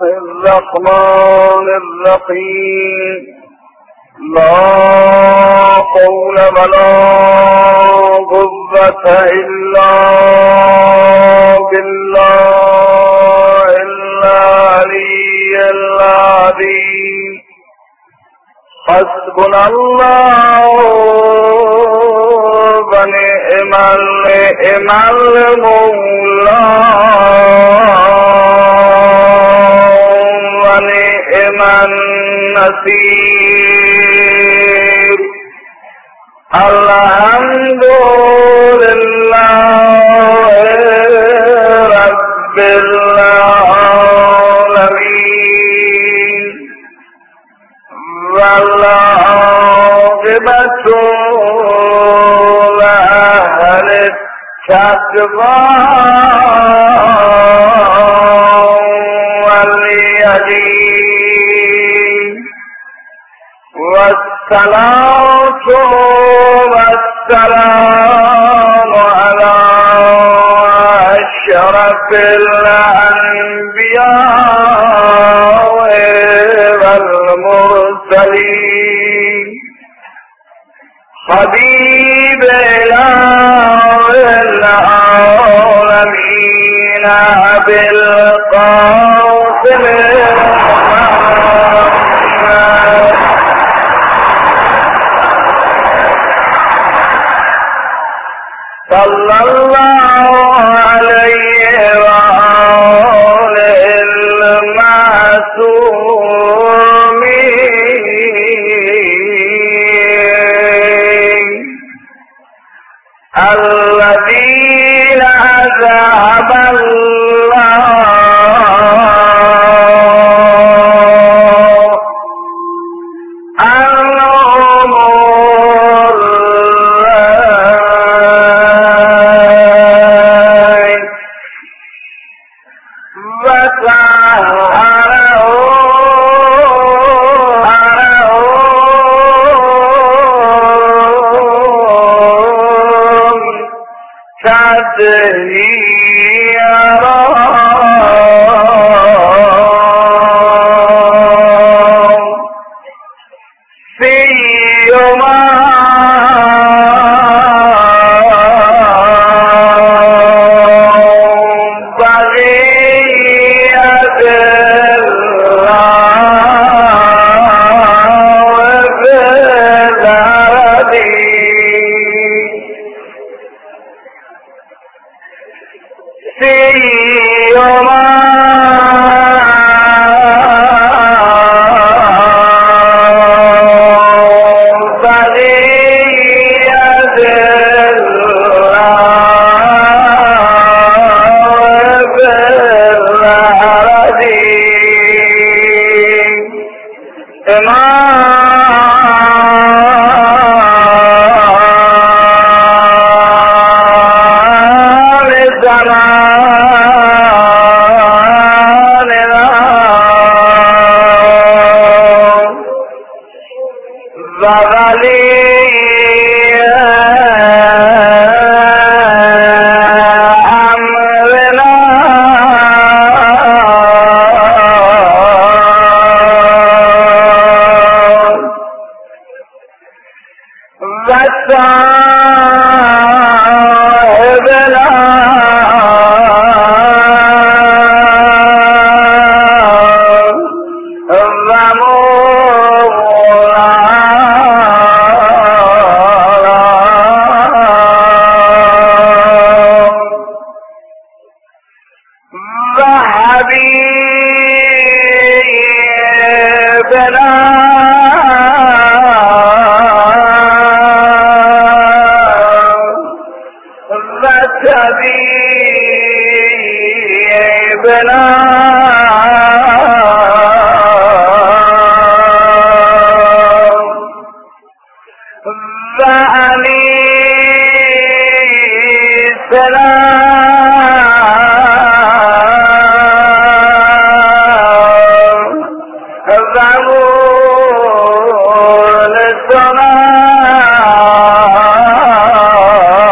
الرحمن الرحيم لا حول ولا قوة إلا بالله العلي العظيم حسبنا الله ونعم المولى ونعم النصير الحمد لله رب العالمين والعاقبة لأهل التقوى واليقين والصلاة والسلام على أشرف الأنبياء والمرسلين حبيب إله العالمين أبي القاسم صلى الله عليه وآله المعصومين الذين أذهب الله عنهم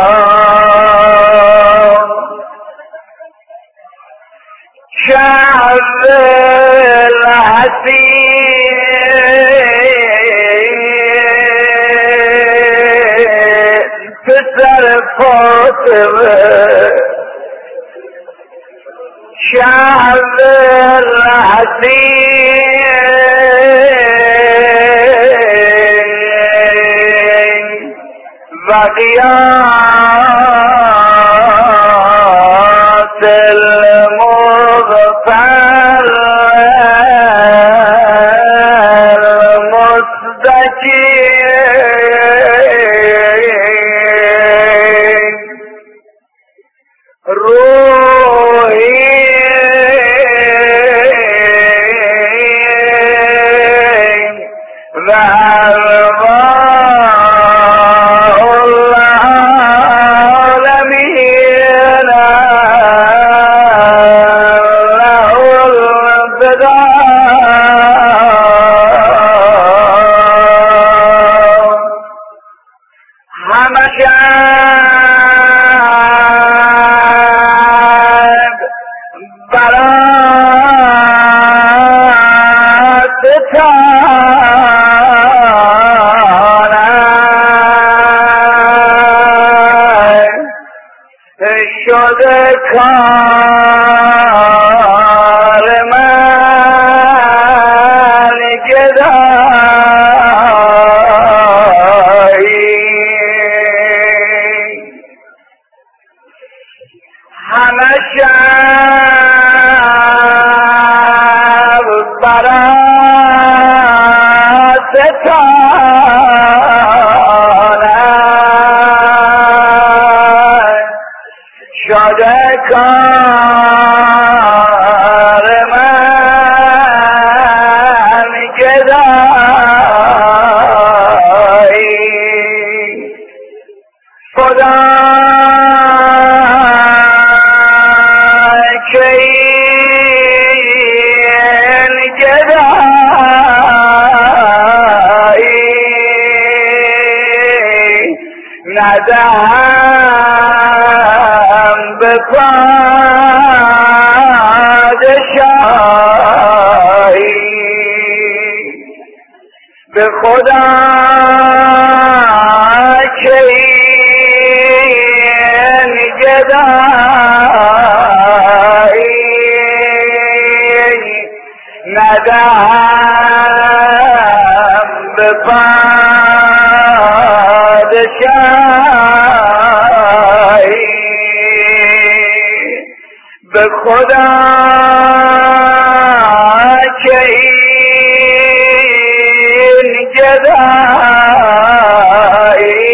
شهر الحسين پسر فاطمه شعب الحسين وقياس المغفر المستجيب روحي وأرواح العالمين له الفداء همشب برات شده کار من گدایی همه شب برات شده کار من گدایی خدا که این گدایی ندهم به پادشاهی به خدا که این گدایی ندهم به پادشاهی به خدا که این گدایی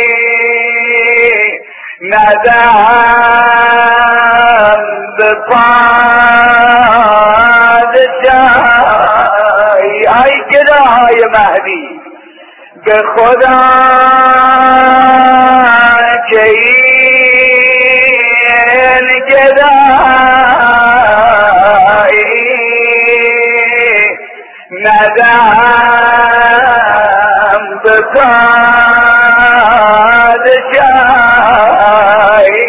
ندهم به پادشاهی ای گدای مهدی به خدا که این گدایی ندهم به پادشاهی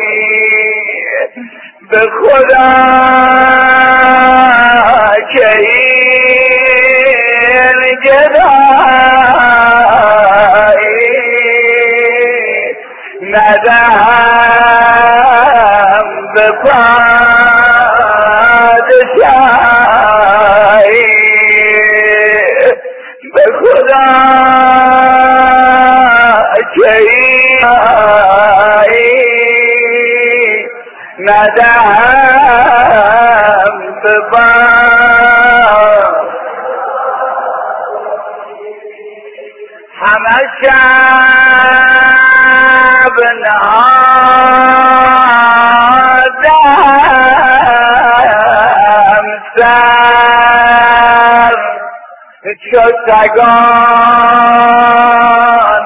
به خدا که این گدایی ندهم به پادشاهی به خدا که ندهم به همه شب نهادم سر چو سگان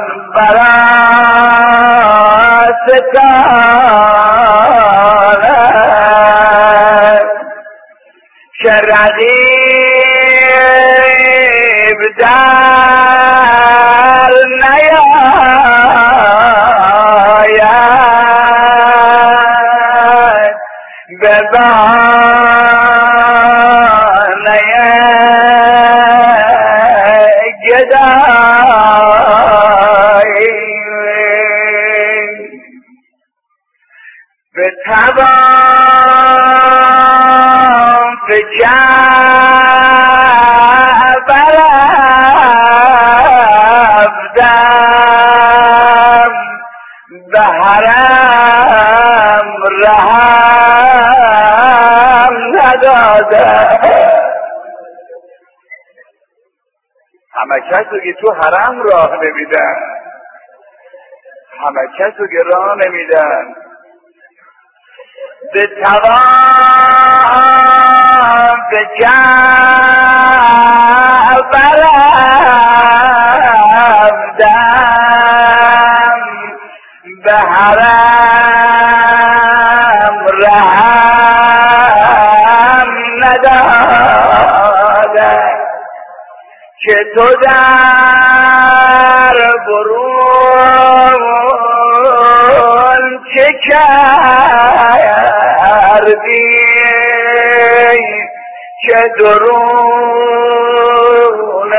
براستانم که رقیب در نیاید به بار به توان برفتم به حرم رهم ندادم. همه کسو که تو حرم راه نمیدن، همه کسو که راه نمیدن. به توان به برفتم به حرم رهم ندادم که تو در برون چه کردی که درون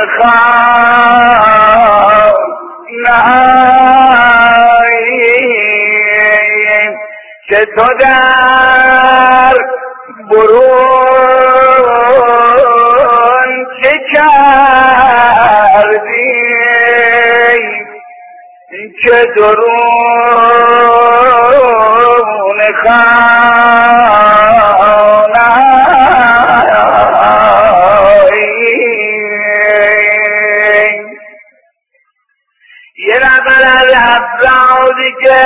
خانه‌ای که تو در برون چه کردی که درون خانه‌ای. یه نفر از افرادی که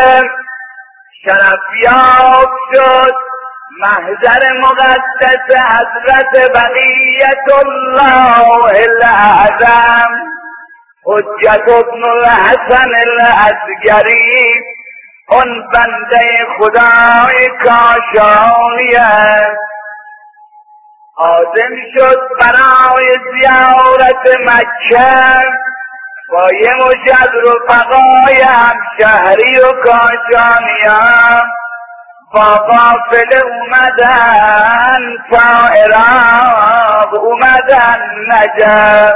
شرفیاب شد محضر مقدس حضرت بقیت الله الاعظم حجت ابن الحسن العسکری، اون بنده خدای کاشانی است، عازم شد برای زیارت مکه با یه مشت از رفقای همشهری و کاشانیان با قافله اومدن تا عراق، اومدن نجف.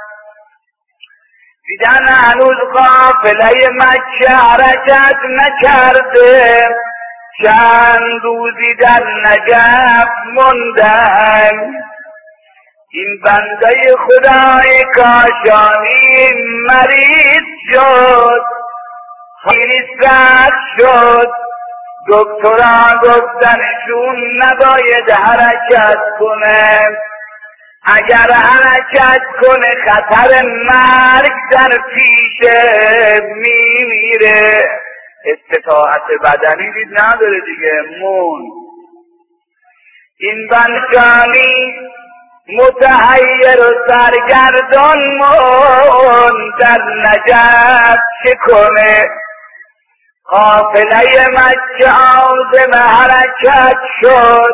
دیدن هنوز قافله مکه حرکت نکرده، چند روزی در نجف موندن. این بنده خدای کاشانی مریض شد، خیلی سرد شد. دکترها گفتنشون نباید حرکت کنه، اگر حرکت کنه خطر مرگ در پیشه، میمیره. استطاعت بدنی نداره دیگه، مون. این بنشانی متحیر و سرگردان مون در نجف چه کنه. قافله مکه عازم حرکت شد،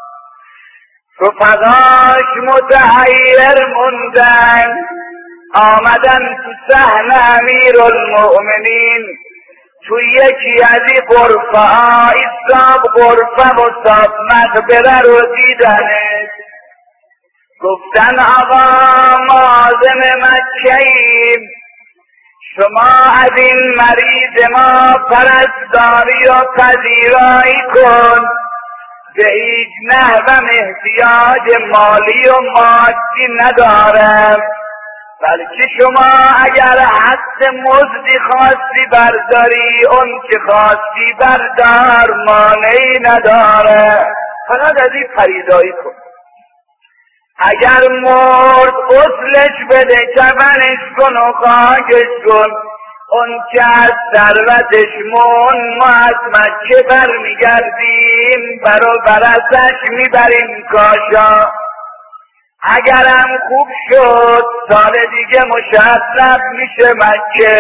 رفقاش متحیر موندن. آمدن تو صحن امیرالمؤمنین، تو یکی از این غرفه ها ایستاب غرفه و صاف مقبره رو دیدنش. گفتن آقا ما عازم مکه ایم، شما از این مریض ما پرستاری و پذیرایی کن، به هیچ نحوم احتیاج مالی و مادی ندارم، بلکه شما اگر حد مزدی خواستی برداری اون که خواستی بردار، مانعی نداره، فقط از این خریداری کن. اگر مرد غسلش بده، کفنش کن و خاکش کن، اون که از ثروتش مون ما از مکه برمیگردیم برو برسش میبریم کاشا. اگرم خوب شد سال دیگه مشرف میشه مکه.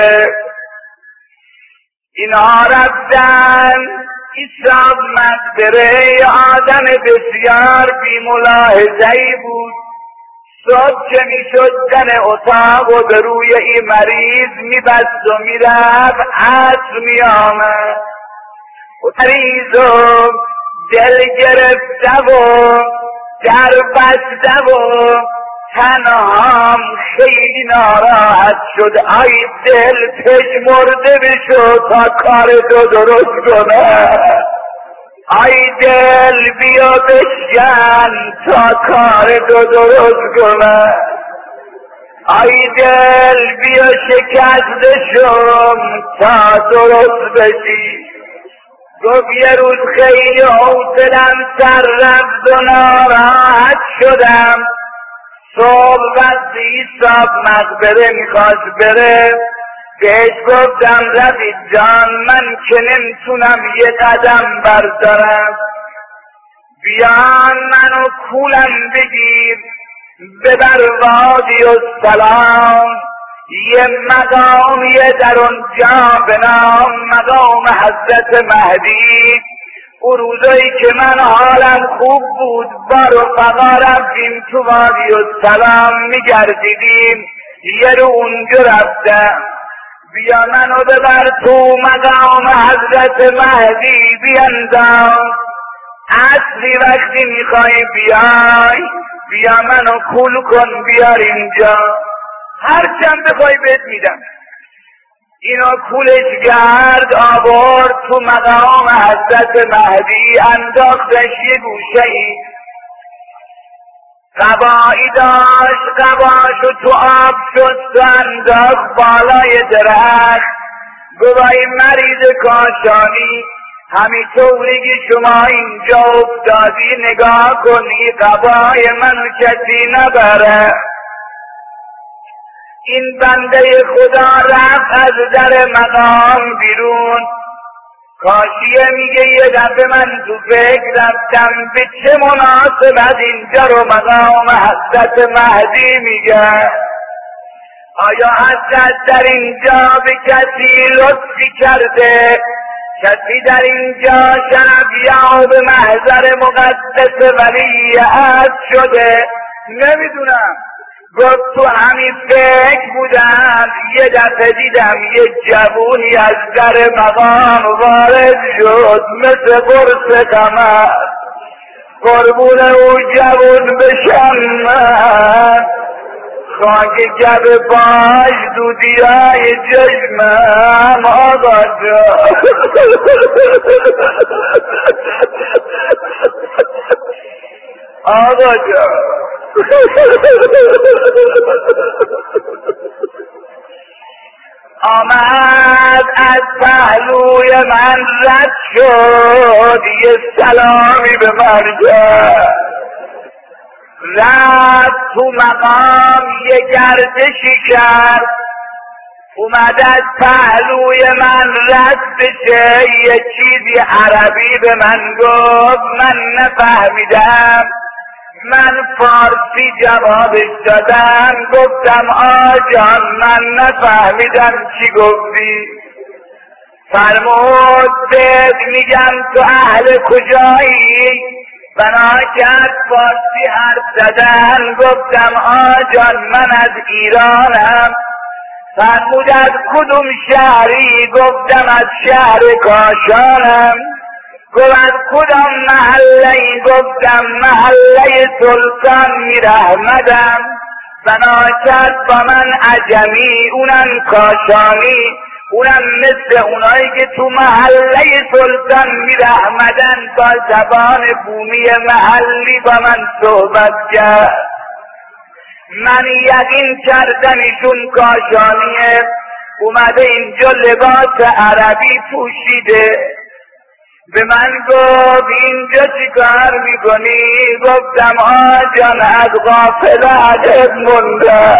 اینها رفتن. ایسا مقبره آدم بسیار بی ملاحظه‌ای بود. صبح که میشد در اتاق و به روی این مریض میبست و میرفت، عصر میآمد و مریض و دل گرفته و در بسته و تنهام خیلی ناراحت شد. ای دل پژمرده بشو تا کار تو درست کنه. ای دل بیا بشکن تا کار تو درست کنه. ای دل بیا شکسته شم تا درست بشی. گفت یه روز خیلی حوصلم سر رفت و ناراحت شدم. صبح وقتی حساب مقبره میخواست بره، بهش گفتم رفیق جان من که نمیتونم یه قدم بردارم، بیان منو کولم بگیر ببر وادی السلام. یه مقامیه در اونجا به نام مقام حضرت مهدی. اون روزایی که من حالم خوب بود با رفقا رفتیم تو وادی السلام میگردیدیم، یه رو اونجا رفتم. بیا منو ببر تو مقام حضرت مهدی بیانداز. اصلی وقتی میخوای بیای بیا منو کول کن بیار اینجا، هر چند بخوای بهت میدم. اینا کولش کرد آورد تو مقام حضرت مهدی، انداختش یه گوشه ای، قبایی داشت، قباشو تو آب شست و انداخت بالای درخت. گوای مریض کاشانی همینطوری که شما اینجا افتادی نگاه کنی قبای منو کسی نبره. این بنده خدا رفت از در مقام بیرون. کاشیه میگه یه دفعه من تو فکر رفتم به چه مناسبت اینجا رو مقام حضرت مهدی میگه. آیا حضرت در اینجا به کسی لطفی کرده؟ کسی در اینجا شرفیاب محضر مقدس ولیعهد شده؟ نمیدونم. گفت تو همین فکر بودم یه دفعه دیدم یه جوونی از در مقام وارد شد مثل قرص قمر. قربون او جوون بشم من، خاک جب باش دودیای چشمم. آقا جان آقا جان آمد از پهلوی من رد شد، یه سلامی به من کرد. رفت تو مقام یه گردشی کرد، اومد از پهلوی من رد بشه، یه چیزی عربی به من گفت، من نفهمیدم. من فارسی جوابش دادم، گفتم آجان من نفهمیدم چی گفتی. فرمود بهت میگم تو اهل کجایی؟ بنا کرد فارسی حرف زدن. گفتم آجان من از ایرانم. فرمود از کدوم شهری؟ گفتم از شهر کاشانم. گفت از کدام محله؟ گفتم محله سلطان میر احمدم. بنا کرد با من عجمی، اونم کاشانی، اونم مثل اونایی که تو محله سلطان میر احمدن با زبان بومی محلی با من صحبت کرد. من یقین کردم ایشون کاشانیه، اومده اینجا لباس عربی پوشیده. به من گفت اینجا چی کار میکنی؟ گفتم آجان از غافلت مونده،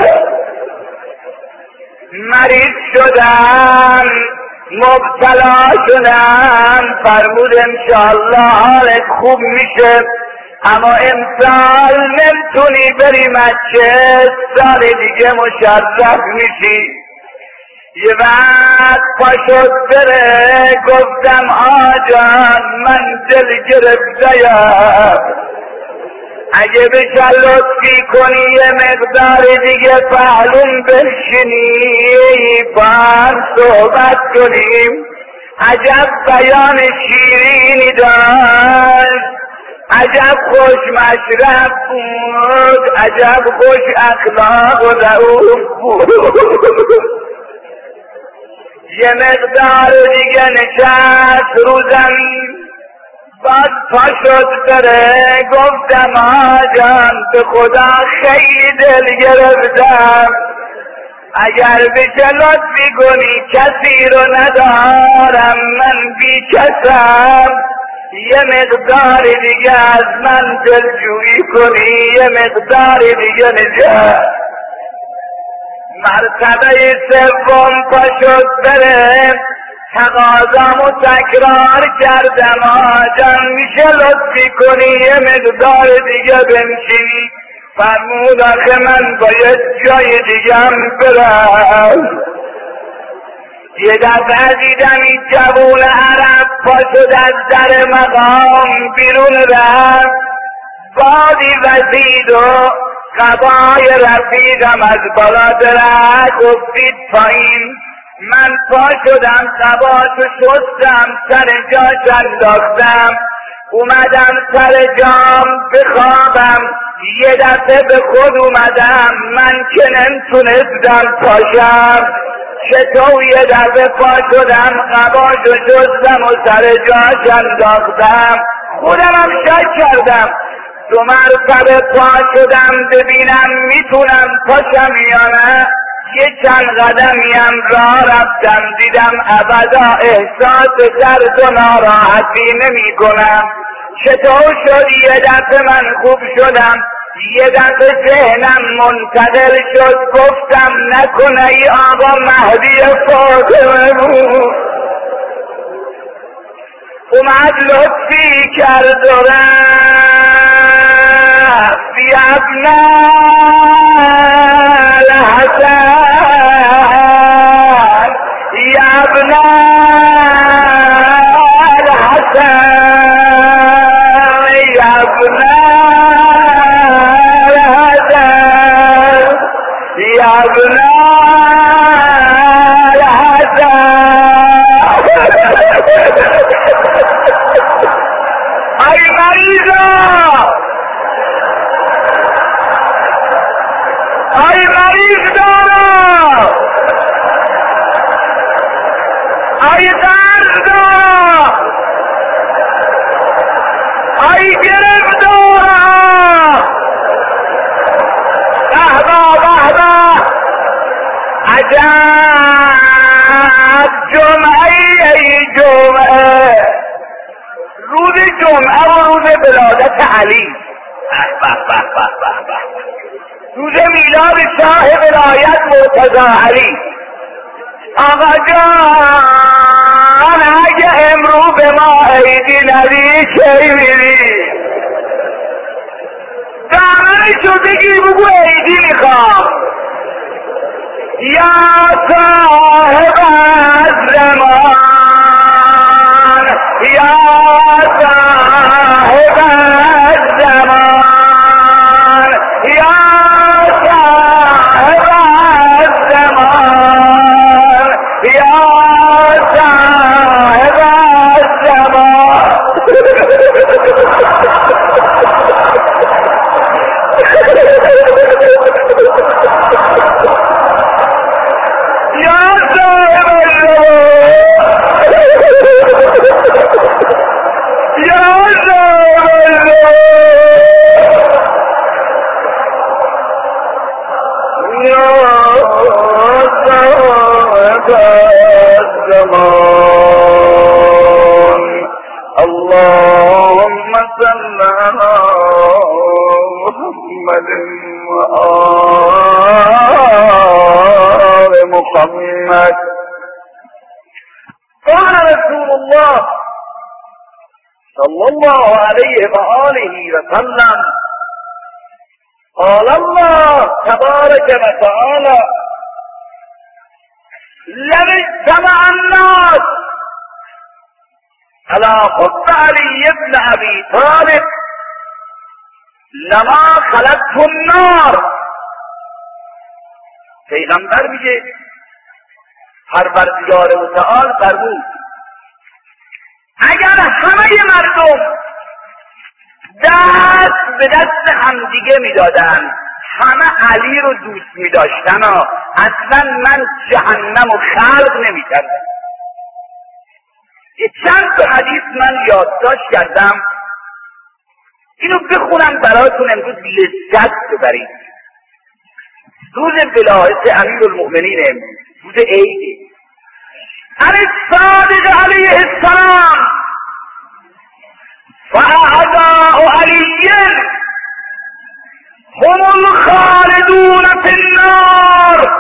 مریض شدم، مبتلا شدم. فرمود انشاءالله حالت خوب میشه، اما امسال نمیتونی بری مکه، سال دیگه مشرف میشی. یه وقت پاشد بره. گفتم آجان من دل گرفته‌ام، اگه بشه لطفی کنی یه مقدار دیگه پهلوم بشینی با هم صحبت کنیم. عجب بیان شیرینی داشت، عجب خوش مشرب بود، عجب خوش اخلاق و رؤوف بود. یه مقدار دیگه نشست رو زمین، بعد پا شد بره. گفتم آجان به خدا خیلی دل گرفتم، اگر بشه لطفی کنی کسی رو ندارم، من بی کسم، یه مقدار دیگه از من دلجویی کنی، یه مقدار دیگه نجات. مرتبه سوم پا شد بره، تقاضامو تکرار کردم آجان میشه لطفی کنی یه مقدار دیگه بنشینی؟ فرمود آخه من باید جای دیگم برم. یه دفعه دیدم این جوون عرب پا شد از در مقام بیرون رفت، بادی وزید و قبای رفیقم از بالا درک افتید پایین. من پا شدم قباشو شستم، سر جاش انداختم، اومدم سر جام بخوابم. یه دفعه به خود اومدم، من که نمیتونستم پاشم، چطور یه دفعه پا شدم قباشو شستم و سر جاش انداختم. خودمم شک کردم، 2 مرتبه پا شدم ببینم میتونم پاشم یا نه. یه چند قدمیم راه رفتم، دیدم ابدا احساس درد و ناراحتی نمی کنم. چطور شد یه دفعه من خوب شدم؟ یه دفعه ذهنم منتقل شد، گفتم نکنه ای آقا مهدی فاطمه بود. اومد لطفی کرد و رفت، یا ابن الحسن، یا ابن الحسن، یا ابن الحسن، یا ابن الحسن. ای مریضا، ای مریض دارا، ای درد دارا، ای گرفتارا، بهبا بهبا، عجب جمعه ای جمعه، روز جمعه و روز ولادت علی، روز میلاد شاه ولایت مرتضی علی. آقا جان اگه امرو به ما عیدی ندی چه میری؟ دامنشو بگیر بگو عیدی میخوام. یا صاحب الزمان، یا صاحب الزمان، یا صاحب الزمان، یا صاحب الزمان. یا صاحب الزمان، یا صاحب الزمان. اللهم صل على محمد وآل محمد. قال رسول الله صلى الله عليه وآله وسلم، قال الله تبارك وتعالى: لو اجتمع الناس على حب علي بن ابي طالب لما خلقت النار. پیغمبر میگه پروردگار متعال فرمود اگر همه مردم دست به دست همدیگه میدادن همه علی رو دوست می داشتن اصلا من جهنم و خلق نمی کردم. یه چند تا حدیث من یادداشت کردم، اینو بخونم براتون امروز لذت ببرید. روز ولادت امیرالمؤمنین امروز روز عید الصادق علیه السلام فاعداء علی هم الخالدون فی النار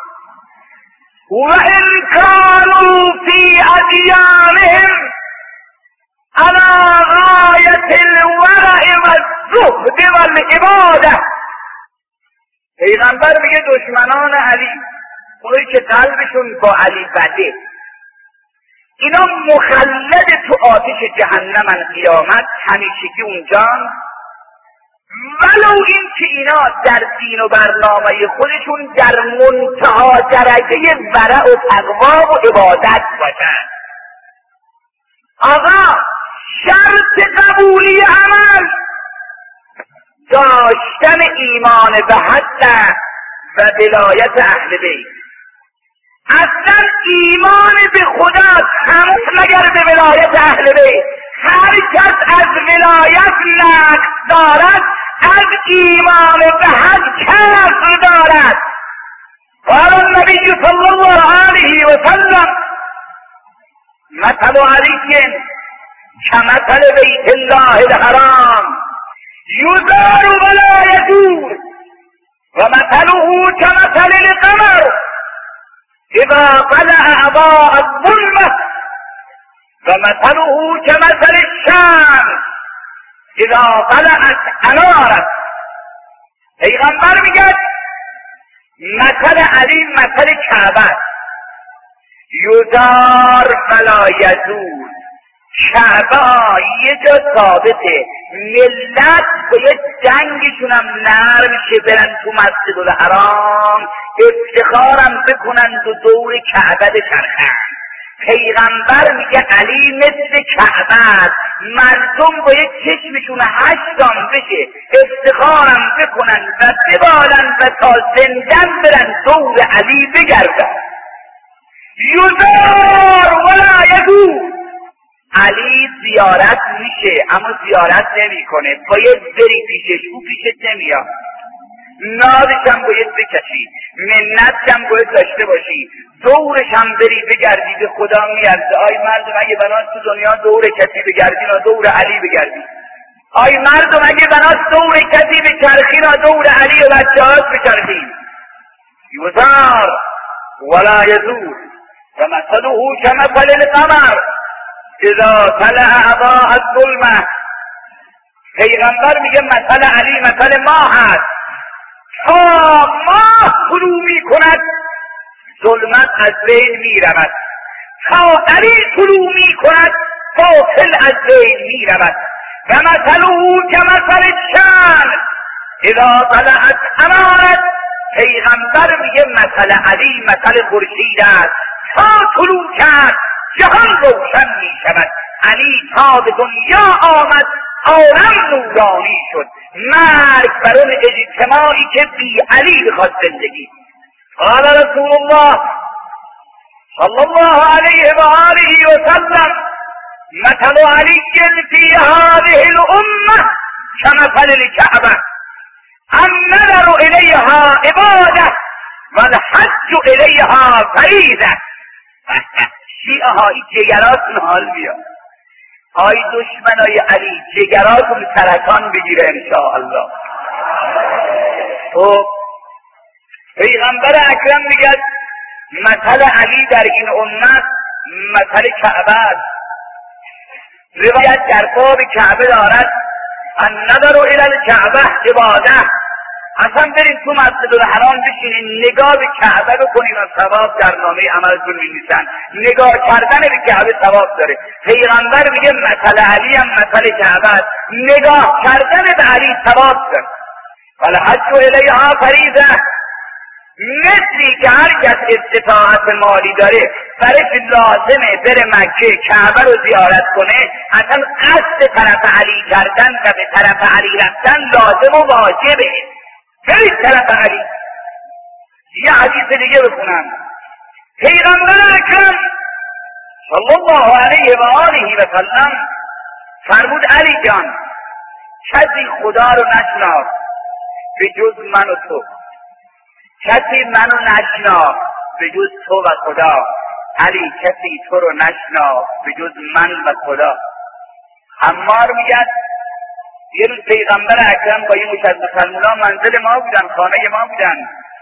وإن كانوا في أديانهم على غاية الورع والزهد والعبادة. پیغمبر میگه دشمنان علی، اونایی که قلبشون با علی بده، اینا مخلد تو آتش جهنمن قیامت، همیشگی اونجان، ولو این که اینا در دین و برنامه خودشون در منتها درجه ورع و تقوا و عبادت باشن. آقا شرط قبولی عمل داشتن ایمان به حق و ولایت اهل بیت. اصلا ایمان به خدا تموم مگر به ولایت اهل بیت. هر کس از ولایت نقص دارد از ایمان به حق کفر دارد. قال النبی صلی الله علیه و سلم مثل علی کمثل بیت الله الحرام یزار ولا یجور و مثله کمثل القمر اذا طلع اضاء الظلمة و مثله کمثل الشمس اذا طلعت انارت. پیغمبر میگه مثل علی مثل کعبه، یزار ولا یزور. کعبه یه جا ثابته، ملت باید جنگشون هم نرم شه، برن تو مسجد الحرام افتخارم بکنن و دور کعبه بچرخن. پیغمبر میگه علی مثل کعبه است، مردم باید چشمشون هشتان بشه افتخارم بکنن و ببالن و تا زندن برن دور علی بگردن. یزار ولا یزور. علی زیارت میشه اما زیارت نمیکنه، باید بری پیشش، او پیشت نمیاد. نادش هم باید بکشی، منت هم باید داشته باشی، دورش هم بری بگردی. به خدا میارزه آی مردم اگه بنات تو دنیا دور کسی بگردین و دور علی بگردین. آی مردم اگه بنات دور کسی بچرخین و دور علی و بچه هاست بچرخین. یزار ولا یزور و مثله کمثل القمر اذا طلع اضاء الظلمة. پیغمبر میگه مثل علی مثل ماه هست، تا ماه طلوع میکند ظلمت از بین میرود، تا علی طلوع میکند باطل از بین میرود. و مثله کمثل الشمس اذا طلعت انارت. پیغمبر میگه مثل علی مثل خورشید است، تا طلوع کرد جهان روشن می شود. علی تا به دنیا آمد عالم نورانی شد. مرگ بر اون اجتماعی که بی علی بخواد زندگی. قال رسول الله صلی الله علیه و آله و سلم مثل علی فی هذه الامه کمثل الکعبه النظر الیها عباده والحج الیها فریضه. شیعه هایی جگراتون حال بیاد، آی دشمنای علی جگراتون سرطان بگیره انشاءالله. خب پیغمبر اکرم میگه مثل علی در این امت مثل کعبه است. روایت در باب کعبه دارد النظر الی الکعبه عباده. اصلا بریم تو مسجد الحرام بشینین نگاه به کعبه بکنین و ثواب در نامه عملتون می‌نویسن. نگاه کردن به کعبه ثواب داره. پیغمبر میگه مثل علی هم مثل کعبه است، نگاه کردن به علی ثواب داره. والحج الیها فریضه. مثلی که هر کس استطاعت مالی داره برش لازمه بره مکه کعبه رو زیارت کنه، اصلا قصد طرف علی کردن و به طرف علی رفتن لازم و واجبه. برید طرف علی. یه حدیث دیگه بخونم. پیغمبر اکرم صلی الله علیه و آله و سلم فرمود علی جان کسی خدا رو نشناخت به جز من و تو، کسی منو نشناخت به جز تو و خدا. علی کسی تو رو نشناخت به جز من و خدا. عمار میگه یه روز پیغمبر اکرم با یه مشت مسلمونا منزل ما بودن، خانه ما بودن.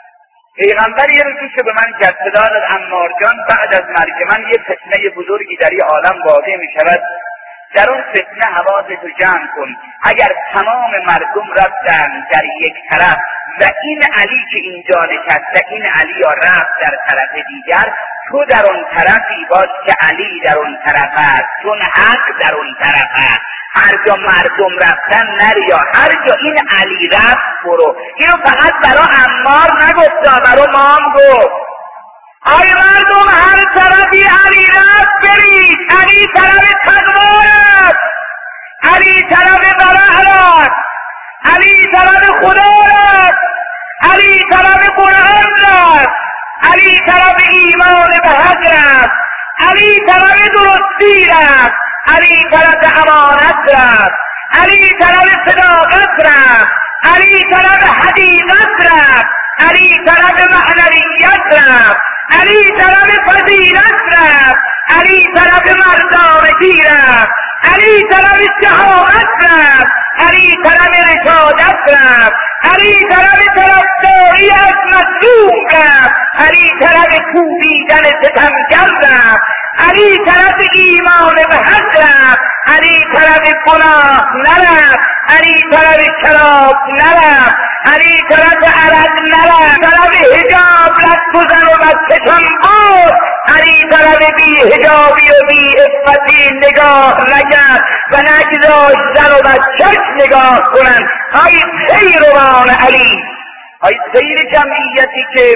پیغمبر یه روز که به من جسته داد عمار جان بعد از مرگ من یه فتنه بزرگی در یه عالم واقع می شود، در اون فتنه حواستو جمع کن. اگر تمام مردم رفتن در یک طرف و این علی که اینجا نشسته این علی ها رفت در طرف دیگر، تو در اون طرفی باش که علی در اون طرف است، چون حق در اون طرف است. هر جا مردم رفتن نری، یا هر جا این علی رفت برو. اینو فقط برای عمار نگفتا، برای ما هم گفت. آی مردم هر طرفی علی رفت برید. علی طرف تقوا رفت، علی طرف برع رفت، علی طرف خدا رفت، علی طرف قرآن رفت، علی طرف ایمان به حق رفت، علی طرف درستی رفت، علی طرف امانت رفت، علی طرف صداقت رفت، علی طرف حقیقت رفت، علی طرف معنویت رفت، علی طرف فضیلت رفت، علی طرف مردانگی رفت، علی طرف شهامت رفت، علی طرف رشادت رفت، علی طرف طرفداری از مظلوم رفت، علی طرف کوبیدن ستمگر رفت، علی طرف ایمان به حق رفت، علی طرف گناه نرفت، علی طرف شراب نرفت، علی طرف عرق نرفت، طرف حجاب رفت و زن و بچه‌شان بود، علی طرف بی حجابی و بی عفتی نگاه نکرد و نگذاشت زن و بچه‌ش نگاه کنند. ای سیروان علی، ای سیر جمعیتی که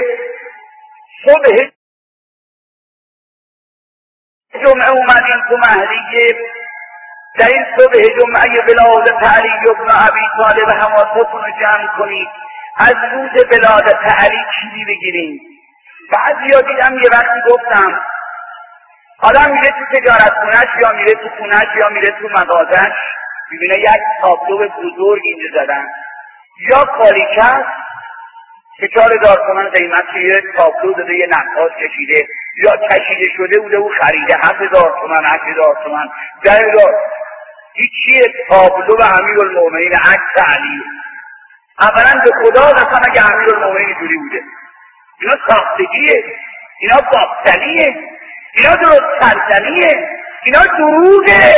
صبح جمعه اومدیم تو مهدیه، در این صبح جمعه ولادت علی ابن ابی طالب حواستون رو جمع کنید، از روز ولادت علی چیزی بگیریم. بعضیا دیدم یه وقتی گفتم آدم میره تو تجارت خونش یا میره تو خونش یا میره تو مغازش میبینه یک تابلو بزرگ اینجا زدن، یا کالیکه که 4000 تومان قیمت یه تابلو داده یه نقاش کشیده، یا کشیده شده بوده و خریده 7000 تومان 8000 تومان 10000. هیچی تابلو به امیرالمومنین عکس علی. اولا به خدا قسم اگه امیرالمومنین اینجوری بوده، اینا ساختگیه، اینا باطلیه، اینا درست کردنیه، اینا دروغه.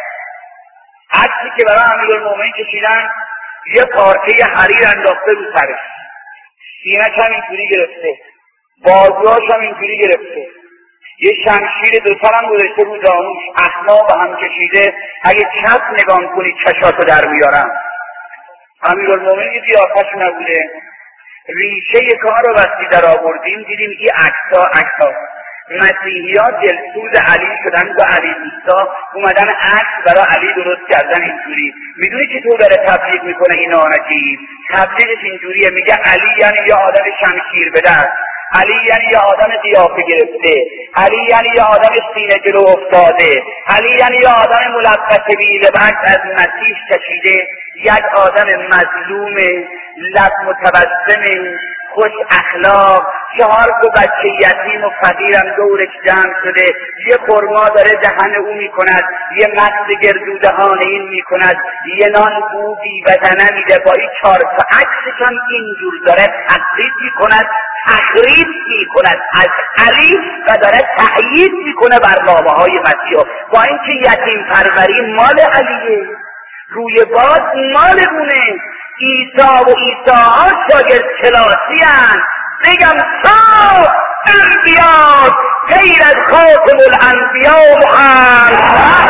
عکسی که برای امیرالمومنین کشیدن یه پارچه حریر انداخته رو سرش، سینه‌ش هم اینجوری گرفته، بازوهاش هم اینجوری گرفته، یه شمشیر دوتر هم گذاشته رو زانوش، اخماق هم کشیده. اگه چپ نگاه کنی چشاتو در میارم. امیرالمومنین قیافه‌ش نبوده. ریشه کار رو وقتی در آوردیم دیدیم این عکس‌ها مسیحی‌ها دلسوز علی شدن با علی دوستا، اومدن عکس برای علی درست کردن اینجوری. میدونی که تو داره تبلیغ میکنه این آنجی؟ تبلیغش اینجوریه، میگه علی یعنی یه آدم شمشیر به دست، علی یعنی یه آدم قیافه گرفته، علی یعنی یه آدم سینه جلو افتاده، علی یعنی یه آدم ملبس بی‌لبس از مسیح کشیده، یک آدم مظلوم لب متبسم خوش اخلاق، 4 بچه یتیم و فقیرم دورش جمع شده، یه خرما داره دهن او میکند، یه مغز گردو دهان این میکند، یه نان بودی بدنه میده، با این 4 تا عکسشان اینجور داره تقلید میکند، تخریب میکند از علی و داره تأیید میکنه بر باباهای مسیح. با اینکه یتیم پروری مال علیه، روی باد مال اونه، عیسی و عیسی‌ها شاگرد کلاسی هستند. بگم صاف انبیا غیر از خاتم الانبیا محمد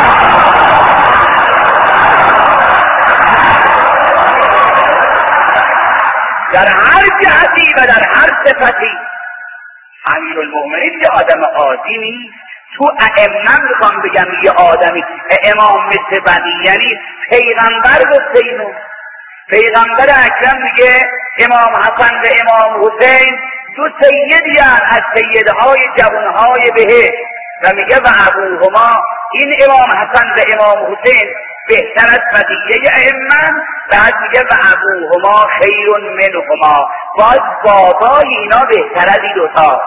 در هر جهتی و در هر صفتی. امیرالمومنین یه آدم عادی نیست. تو ائمه میخوام بگم یه آدمی امام مثل بنی، یعنی پیغمبر گفته اینو. پیغمبر اکرم میگه امام حسن و امام حسین دو سیدیان از سیدهای جوانهای بهشت و میگه و ابوهما، این امام حسن و امام حسین بهتر از بقیه ائمه، بعد میگه و ابوهما خیر منهما، باز بابای اینا بهتر از این دوتا.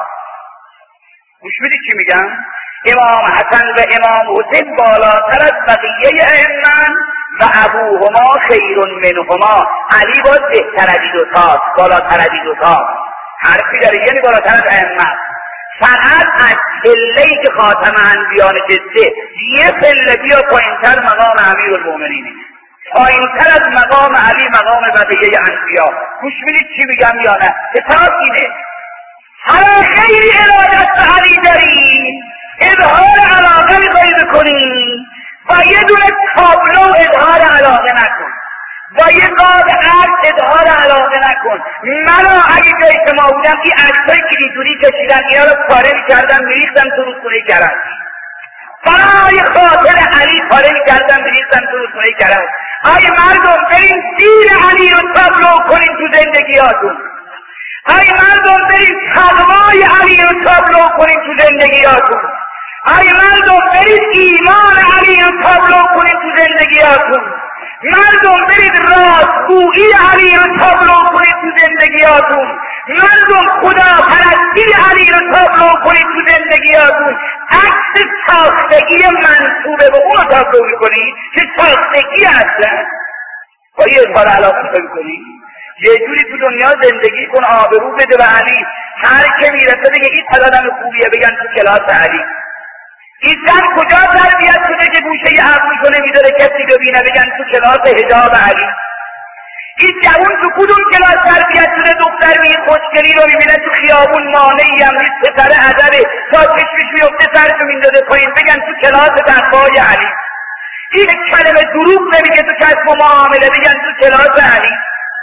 گوش میدی چی میگم؟ امام حسن و امام حسین بالاتر از بقیه ائمه و ابوهما خیر منهما، علی باز بهتر از این دوتا، بالاتر از این دوتا. حرفی داره، یعنی بالاتر از ائمه. فقط از پله‌ای که خاتم انبیا نشسته یه پله بیا پایین‌تر مقام امیرالمومنینه، پایین‌تر از مقام علی مقام بقیه انبیا. گوش میدید چی میگم یا نه؟ کتاب اینه. حالا خیلی ارادت به علی داری، اظهار علاقه میخوایی بکنی، با یه دونه تابلو اظهار علاقه نکن، با یه قاب عرض اظهار علاقه نکن. منو اگه جای شما بودم این عکسایی که اینطوری کشیدن اینا رو پاره میکردم میریختم تو رودخونه کرج، برای خاطر علی پاره میکردم میریختم تو رودخونه کرج. آیا مردم بریم سیر علی رو تابلو کنیم تو زندگیاتون؟ آیا مردم بریم تقوای علی رو تابلو کنیم تو زندگیاتون؟ آیا مردم برید ایمان علی رو تابلو کنیم تو زندگیاتون؟ مردم برید راستگویی علی رو تابلو کنید تو زندگیاتون؟ مردم خدا پرستی علی رو تابلو کنید تو زندگیاتون؟ عکس ساختگی منصوبه به اون رو تابلو میکنید که ساختگی هستن؟ با یه اظهار علاقه میکنید؟ یه جوری تو دنیا زندگی کن آبرو بده به علی، هر که میرسه بگه این آدم خوبیه، بگن تو کلاس علی. این زن کجا تربیت شده که گوشه عقلشو نمیداره کسی ببینه، بگن تو کلاس حجاب علی. این جوون تو کدوم کلاس تربیت شده دختر این خوشگلی رو میبینه تو خیابون مانعی هم نیست، پسر ادبه، تا چشمش میفته سرشو میندازه پایین، بگن تو کلاس تقوای علی. این کلمه دروغ نمیگه تو کسب و معامله، بگن تو کلاس علی.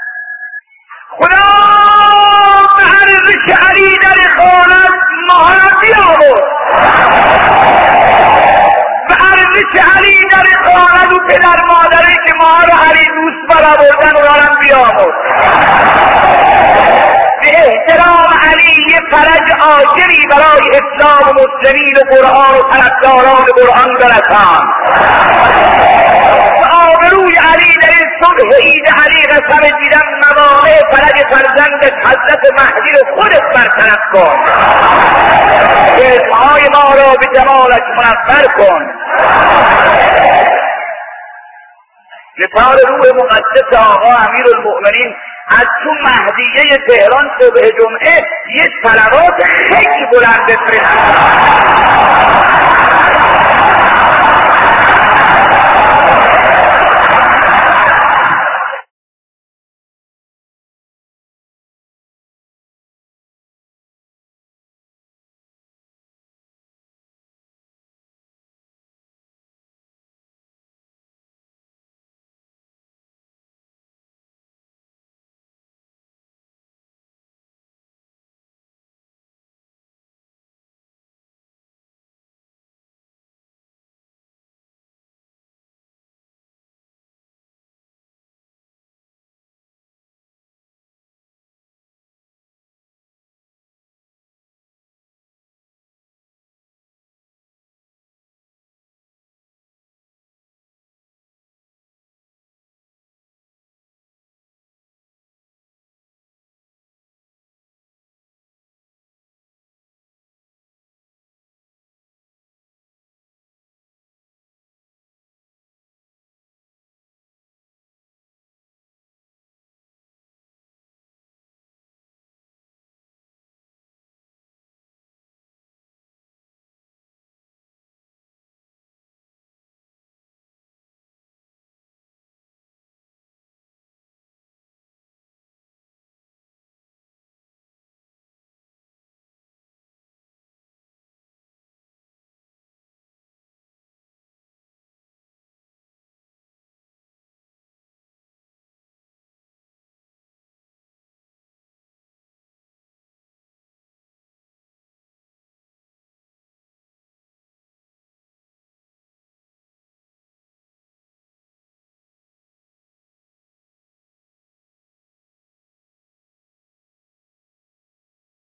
خدا به ارزش علی در خانت مهارتی آورد، به ارزش علی در خانت و پدر مادره که ما رو علی دوست برآوردن و دارن بیامرد. به احترام علی یه فرج عاجلی برای اسلام و مسلمین و قرآن و طرفداران قرآن برسان. آبروی علی در این صبح عید علی قسم دیدم موانع فرج فرزند حضرت مهدی رو خودت برطرف کن، چشمهای ما را به جمالش منور کن. مثال روح مقدس آقا امیرالمؤمنین از تو مهدیه تهران صبح جمعه یه صلوات خیلی بلند بفرستید.